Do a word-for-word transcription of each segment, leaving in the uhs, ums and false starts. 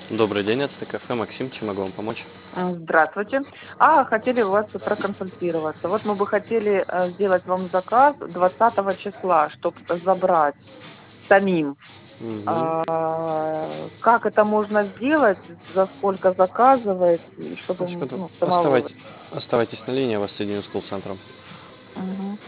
Добрый день, это кафе Максим, чем могу вам помочь? А, Здравствуйте. А, хотели у вас проконсультироваться. Вот мы бы хотели э, сделать вам заказ двадцатого числа, чтобы забрать самим. Мгм. А, как это можно сделать, за сколько заказывать, и чтобы, На м, секунду. ну, самовывоз. Оставайтесь, оставайтесь на линии, я вас соединю с колл-центром. Мгм.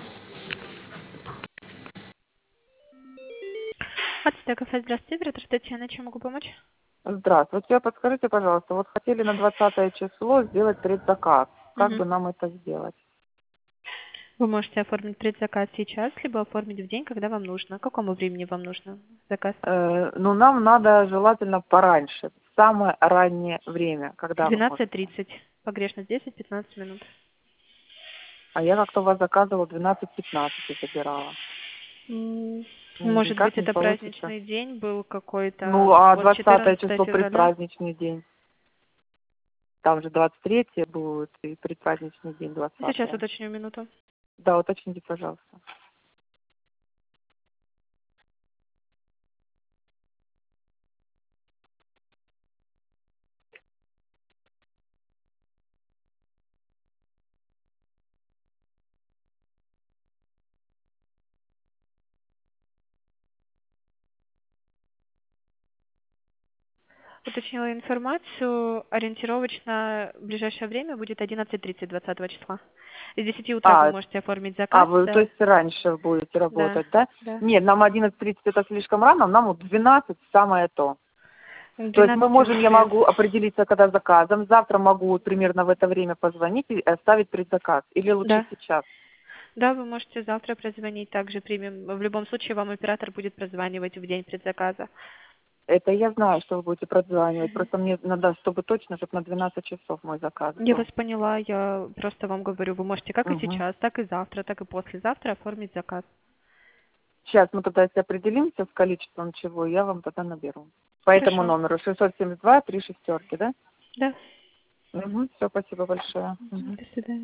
Ацтек кафе, здравствуйте, оператор Татьяна, чем могу помочь? Здравствуйте. Подскажите, пожалуйста, вот хотели на двадцатое число сделать предзаказ. Как Мгм. бы нам это сделать? Вы можете оформить предзаказ сейчас, либо оформить в день, когда вам нужно. К какому времени вам нужно заказ? Э, ну, нам надо желательно пораньше, в самое раннее время, когда вы двенадцать можете. тридцать. Погрешность десять-пятнадцать минут. А я как-то у вас заказывала двенадцать пятнадцать и забирала. М, Ну, Может никак быть, не это получится. праздничный день был Ну, какой-то, а вот двадцатое четырнадцатое число февраля. предпраздничный день. Там же двадцать третье будет и предпраздничный день Сейчас двадцатое. уточню минуту. Да, уточните, пожалуйста. Уточнила информацию. Ориентировочно в ближайшее время будет одиннадцать тридцать двадцатого числа. С десяти утра вы А, можете оформить а заказ, вы, то да? есть раньше будете Да, работать, да? да. Нет, нам одиннадцать тридцать это слишком рано, нам вот двенадцать самое то. К То есть мы двенадцати можем, я успеем. могу определиться, когда заказом, завтра могу примерно в это время позвонить и оставить предзаказ. Или лучше Да. сейчас? Да, вы можете завтра прозвонить, также примем. В любом случае вам оператор будет прозванивать в день предзаказа. Это я знаю, что вы будете прозванивать. Мгм. Просто мне надо, чтобы точно, чтобы на двенадцать часов мой заказ Я был. вас поняла, я просто вам говорю, вы можете как и Угу. сейчас, так и завтра, так и послезавтра оформить заказ. Сейчас мы тогда если определимся с количеством чего, я вам тогда наберу. По этому Хорошо. номеру шестьсот семьдесят два три шестерки, да? Да. Угу. Все, спасибо большое. Мгм. Мгм. До свидания.